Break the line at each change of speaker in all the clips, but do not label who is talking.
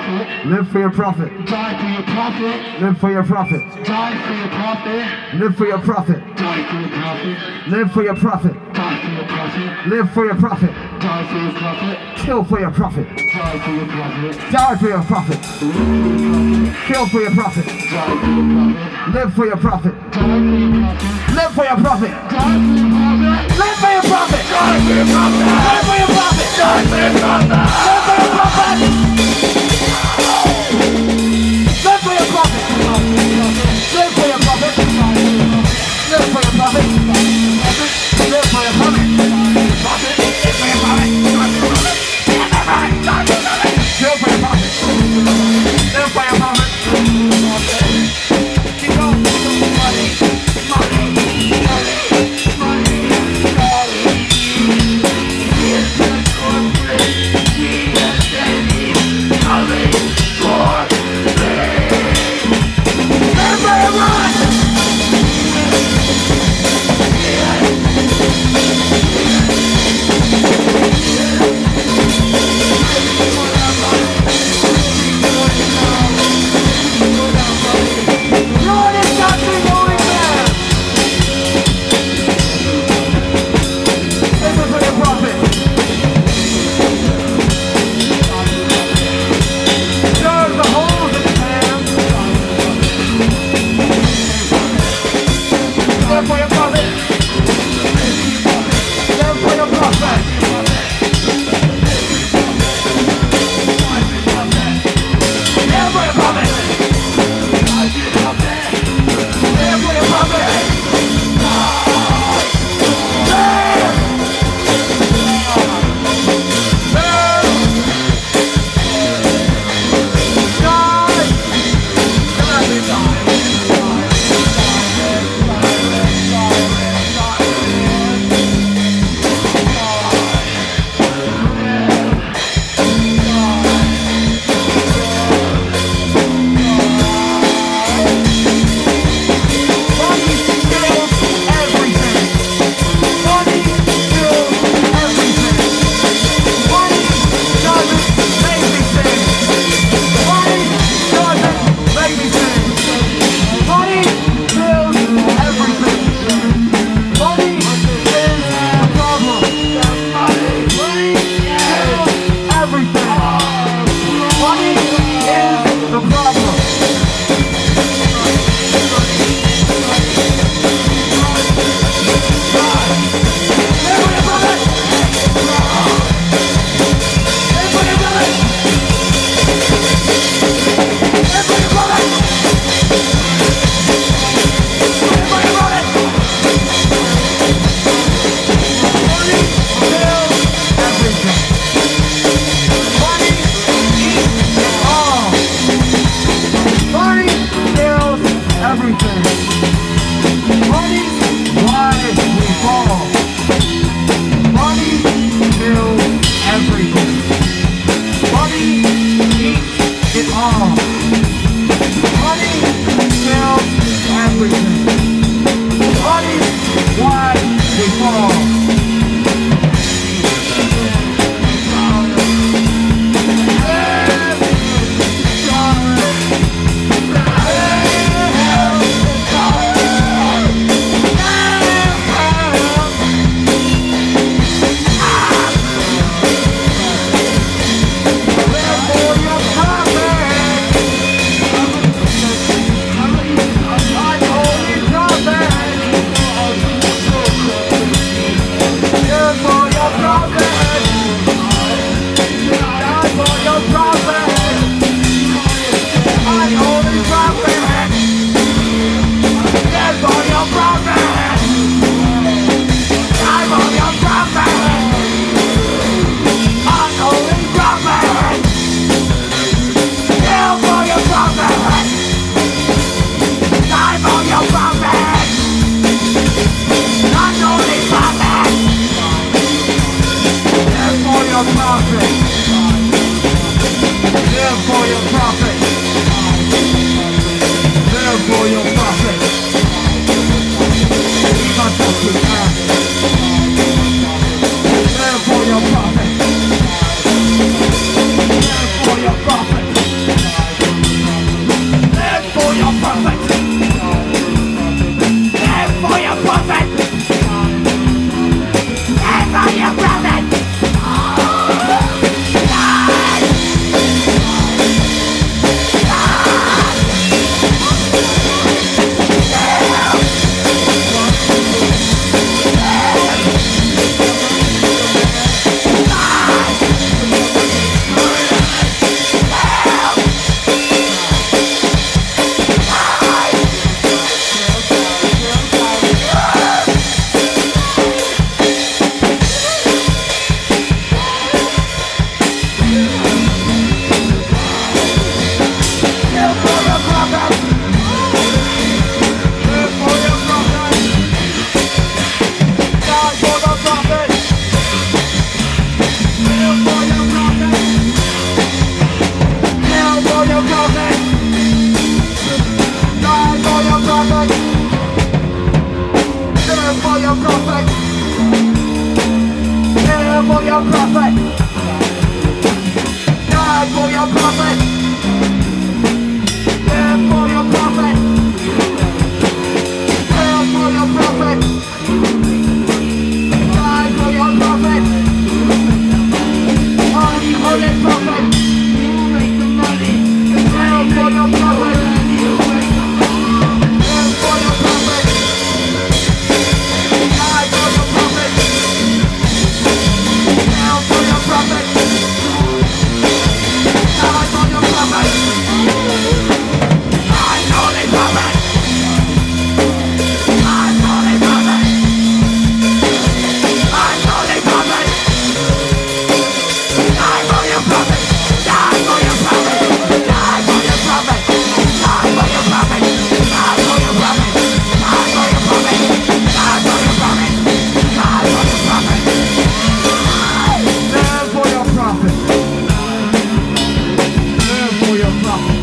Live for your profit.
Die for your profit.
Live for your profit.
Die for your profit.
Live for your profit.
Die for your profit.
Live for your profit.
Die for your profit.
Live for your profit.
Die for your profit.
Kill for your profit.
Die for your profit.
Die for your profit. Kill for your profit.
Die for your profit.
Live for your profit.
Die for your profit.
Live for your profit.
Die for your profit.
Live for your profit.
Die for your profit.
Live for your profit.
Die for your profit.
Live for your profit. Live for your profit. Live for your profit. Live for your profit. Live for your profit. Kill for your profit. Live for your profit. Keep going. Money. your prophet. Live for your prophet. Kill for your prophet. Die for your prophet. Unholy prophet. You make the money. Kill for your prophet. Live for your prophet. Die for your prophet. Kill for your prophet. Die for your prophet. Unholy prophet. Unholy prophet. Unholy prophet. Die for your prophet. Die for your prophet. Die for your prophet. Die for your prophet. Die for your prophet. Die for your prophet. Die for your prophet. Die for your prophet. Live for your prophet. Live for your prophet.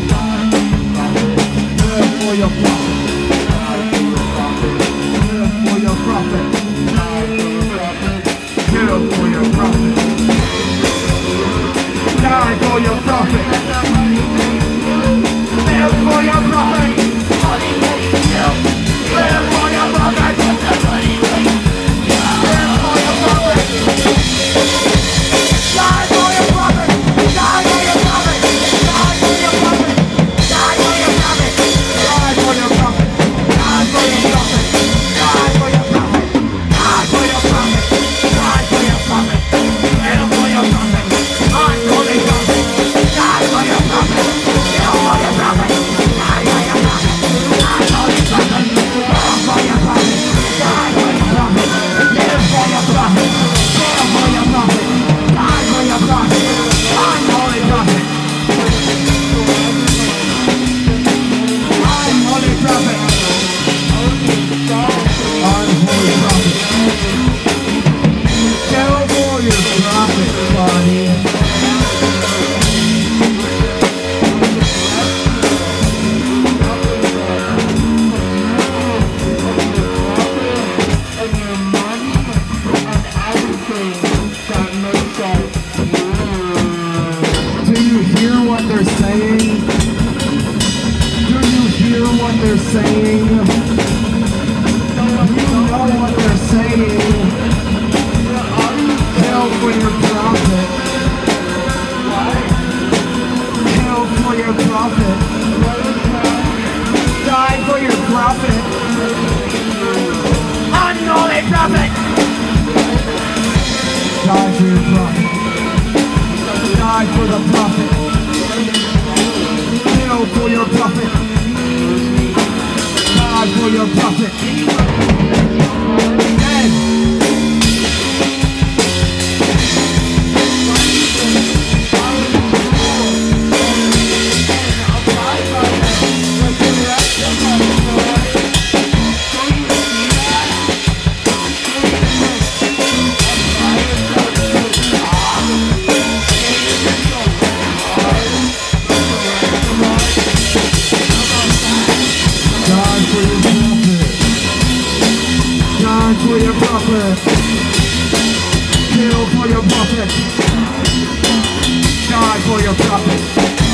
Live for your prophet. Live for your prophet. Kill for your prophet. Die for your prophet. Live for your prophet. Live for your prophet. Live for your prophet. Die for your prophet. Die for your prophet. Die for your prophet. Die for your prophet. Die for your prophet. Die for your prophet. Die for your prophet. Die for your prophet. Die for your prophet. Kill for your prophet. Unholy prophet. Die for your prophet. Kill for your prophet. Die for your prophet. Unholy prophet. Kill for your prophet. Die for your prophet. Live for your prophet. Kill for your prophet. Die for your prophet. Unholy prophet. Unholy prophet. Unholy prophet. Kill for your prophet, buddy. Do you hear what they're saying? Do you hear what they're saying? You know what they're saying. Kill for your prophet. Kill for your prophet. Die for your prophet. Unholy prophet. Die for your prophet. Die for the prophet. Kill for your prophet. Die for your prophet. Dead. Die for your prophet. Die for your prophet. Kill for your prophet. Die for your prophet.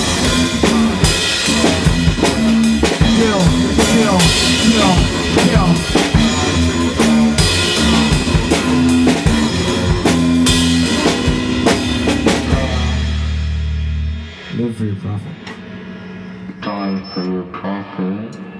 Kill, kill, kill, kill. Live for your prophet.
Die for your prophet.